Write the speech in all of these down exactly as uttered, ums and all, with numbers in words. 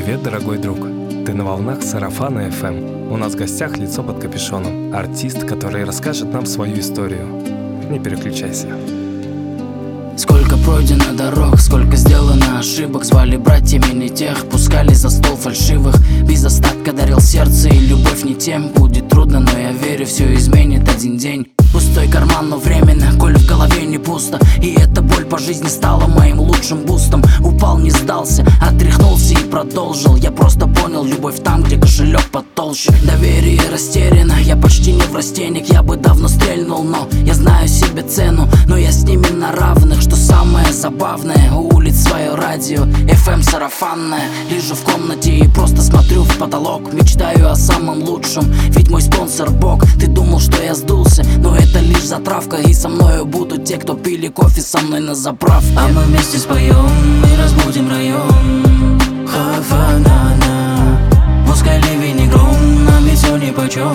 Привет, дорогой друг! Ты на волнах Сарафана эф эм. У нас в гостях лицо под капюшоном. Артист, который расскажет нам свою историю. Не переключайся. Сколько пройдено дорог, сколько сделано ошибок. Звали братьями не тех, пускали за стол фальшивых. Без остатка дарил сердце и любовь не тем. Будет трудно, но я верю, все изменит один день. Пустой карман, но временно, коль в голове не пусто. И эта боль по жизни стала моим лучшим бустом. Упал, не сдался, отряхнулся и продолжил. Я просто понял, любовь там, где кошелек потолще. Доверие растеряно, я почти не в растениях. Я бы давно стрельнул, но я знаю себе цену. Но я с ними на равных, что самое забавное. У улиц свое радио, эф эм сарафанное. Лежу в комнате и просто смотрю в потолок. Мечтаю о самом лучшем, ведь мой спонсор Бог. Ты думал, что я сдулся, но это лишь затравка. И со мною будут те, кто пили кофе со мной на заправке. А мы вместе споем и разбудим район. Хаванана. Пускай ливень и гром, нам ведь все нипочем.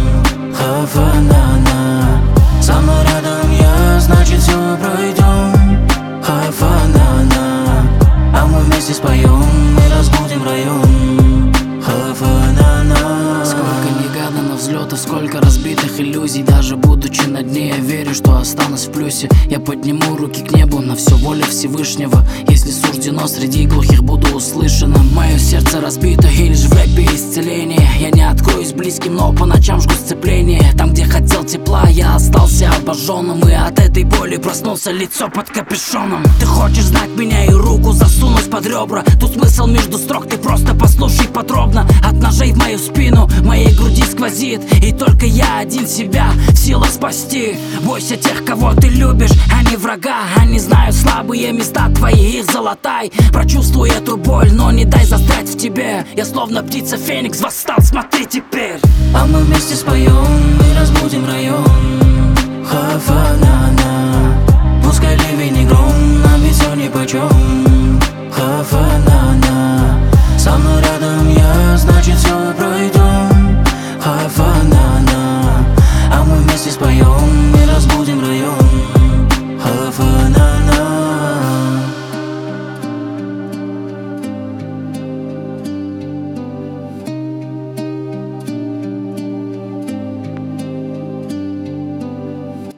Хаванана. Со мной рядом я, значит все пройдем. Хаванана. А мы вместе споем и разбудим район. Хаванана. Сколько негаданных взлетов, сколько разбитых иллюзий. Даже будучи на дне, я верю, что останусь в плюсе. Я подниму руки к небу, на все воля Всевышнего. Если суждено, среди глухих буду услышано. Мое сердце разбито, и лишь в рэпе исцеление. Я не откроюсь близким, но по ночам жгу сцепление. Там, где хотел тепла, я остался обожженным. И от этой боли проснулся лицо под капюшоном. Ты хочешь знать меня и руку засунуть под ребра. Тут смысл между строк, ты просто послушай подробно. От ножей в мою спину, моей груди сквозит. И только я один себя в силах спасти. Бойся тех, кого ты любишь, а не врага. Они знают слабые места твои, их залатай. Прочувствуй эту боль, но не дай застрять в тебе. Я словно птица Феникс восстал, смотри теперь. А мы вместе споем и разбудим район. Хаванана. Пускай ливень и гром, нам ведь все нипочем.